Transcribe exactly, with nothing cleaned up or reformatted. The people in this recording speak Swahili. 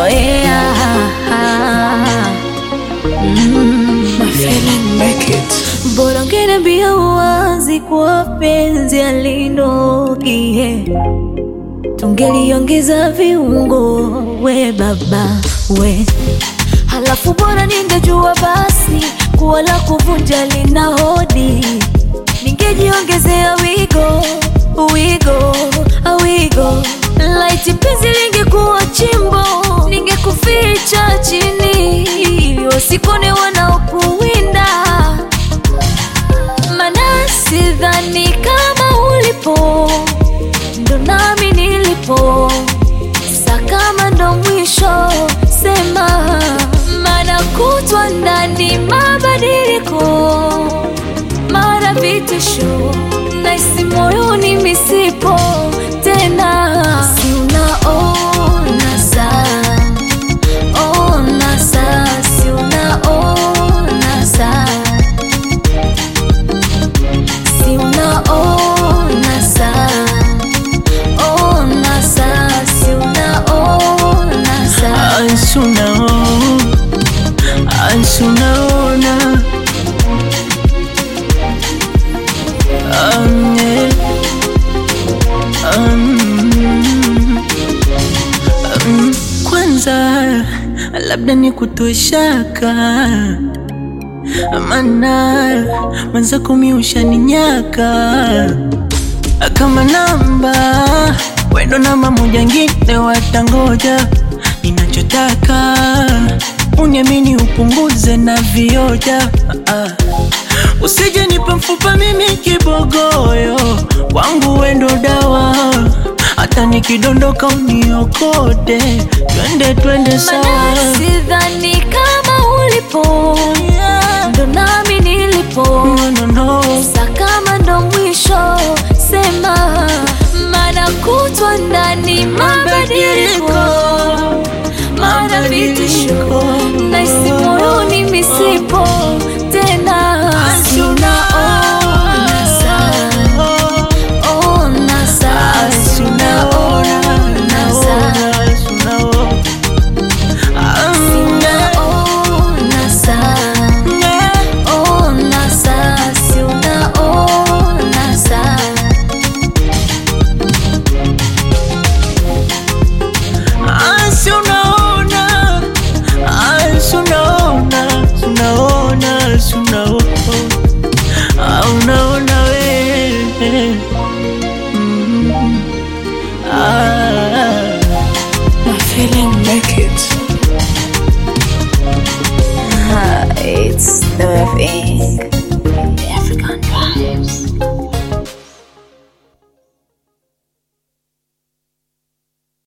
Oh yeah. Mm. My feeling make it. Bora ungeniambia uwazi kwa penzi alinogie, tungeliongeza viungo we baba we. Halafu bora ningejua basi kuwa la kuvunja lina hodi, ningejiongezea wigo wigo wigo. Laiti penzi lingekuwa chimbo, ningekuficha chini wasikone wanaokuwinda. Mana sidhani kama ulipo ndo nami nilipo, sa kama ndo mwisho sema. Mana kutwa ndani mabadiliko, mara vitisho, naisi moyoni misipo tena. Si unaona saa, ona saa, si unaona saa, si unaona saa, ona saa, si unaona saa. Ansunaona, ansunaona. Um, yeah. um, um, kwanza labda ni kutoe shaka, mana mwenzako mi ushaninyaka kama namba wendo namba moja, ngine watangoja. Ninachotaka uniamini, upunguze na vioja. uh, Usije nipa mfupa mimi kibogoyo, wangu wendo dawa. Hata nikidondoka uniokote, twende twende sawa. Mana sidhani kama ulipo, yeah, ndo nami nilipo. No, no, no. Sa kama ndo mwisho sema. Mana kutwa ndani mabadiliko, mara vitisho, naisi moyoni misipo tena. Si unaona saa, ona saa, si unaona saa, si unaona saa, ona saa, si unaona saa. Ansunaona, ansunaona, sunaona, sunaona. Unaona we. Mm. Ah. My feeling make it. It's the thing, African vibes.